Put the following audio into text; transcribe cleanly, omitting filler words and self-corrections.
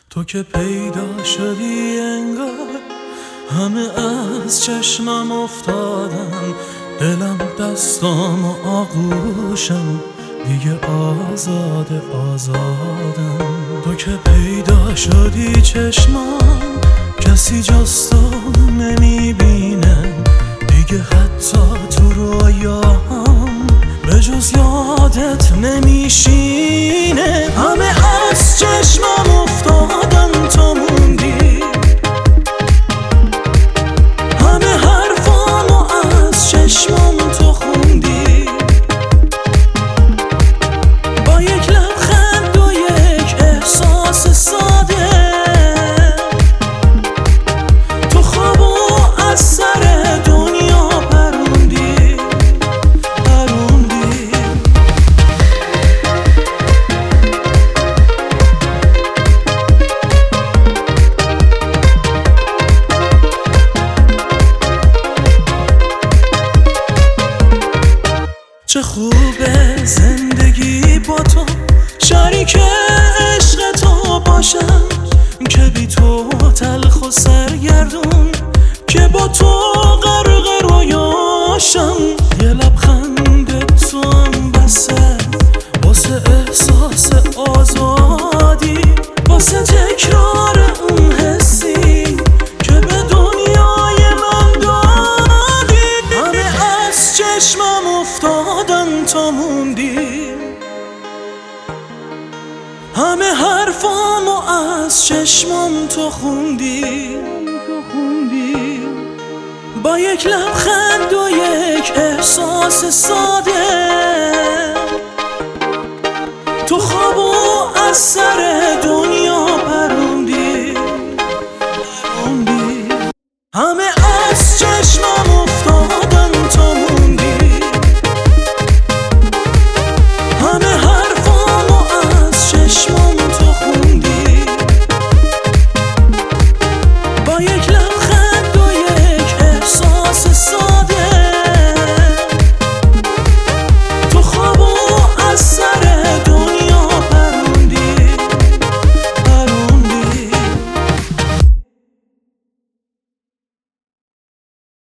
تو که پیدا شدی انگار همه از چشمم افتادن، دلم دستام و آغوشم دیگه آزادم. تو که پیدا شدی چشمام کسی جز تو نمیبینه دیگه، حتی تو رویام به جز یادت نمیشینه. همه از چشمم افتادن تو موندی، همه حرفامو از چشمم تو خوندی، با یک لبخند و یک احساس ساده تو خوابو از سر دنیا پروندی. چه خوبه زندگی با تو، شریک عشق تو باشم، که بی تو تلخ و سرگردون، که با تو غرق رویاشم. یه لبخند تو هم بسه واسه احساس آزادی، واسه تکرار اون حسی که به دنیای من دادی. همه از چشمم افتادن تو موندی، همه حرفامو از چشمم تو خوندی، با یک لبخند و یک احساس ساده تو خوابو از سر